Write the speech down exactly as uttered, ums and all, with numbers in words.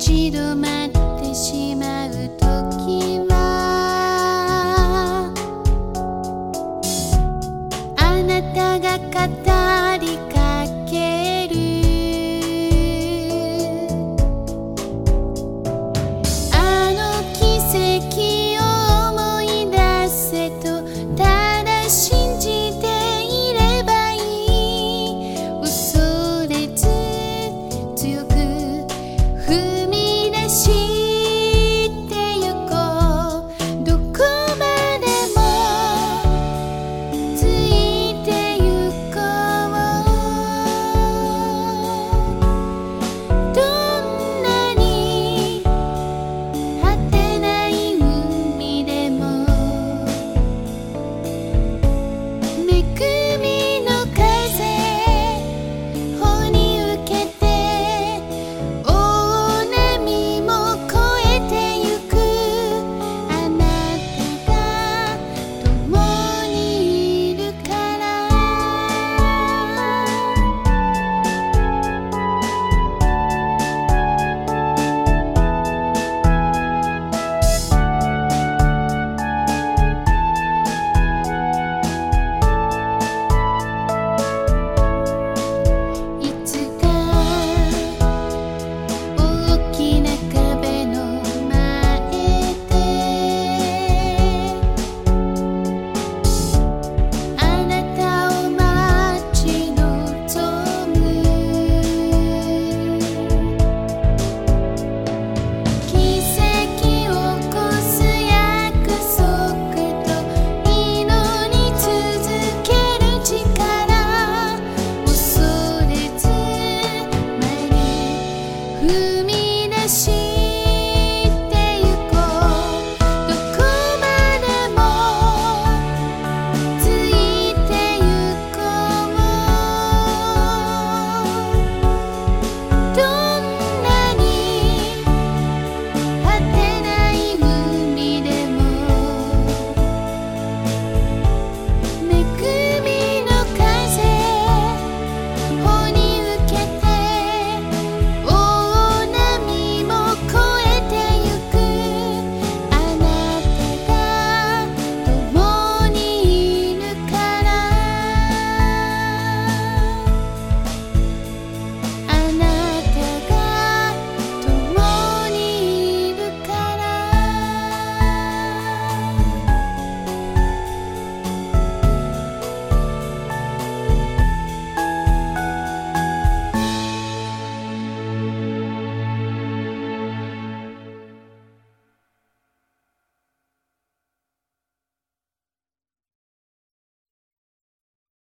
ち止まってしまう時はあなたが語りかけるあの奇跡を思い出せとただ信じていればいい恐れず強く踏み出してゆこうどこまでもついてゆこうどんなに果てない海でも恵みの風帆に受けて大波も越えてゆくあなたが共にいるからいつか大きな壁の前であなたを待ち望む奇跡を起こす約束と祈り続ける力恐れず前に踏み出し